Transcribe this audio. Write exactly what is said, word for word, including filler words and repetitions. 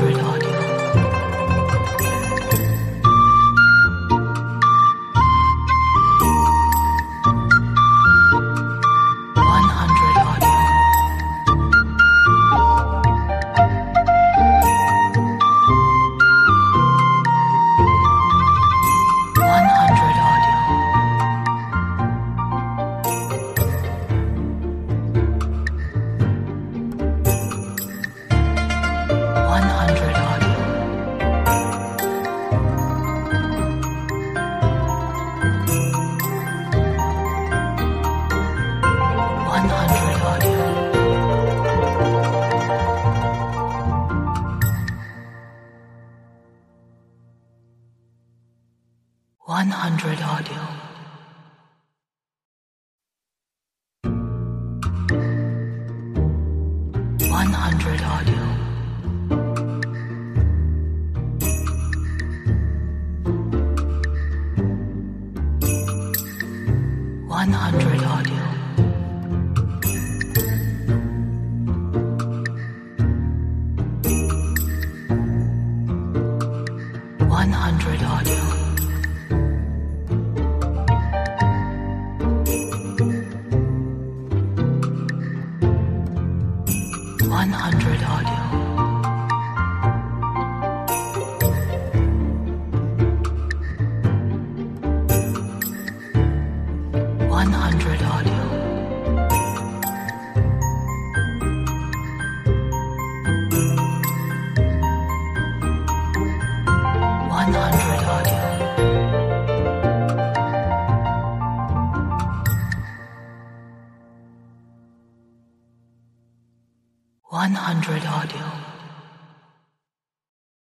hundred audio. one hundred audio. one hundred audio. one hundred audio. one hundred audio. one hundred audio. one hundred audio. one hundred audio. one hundred audio. one hundred audio. one hundred audio. one hundred audio. one hundred audio.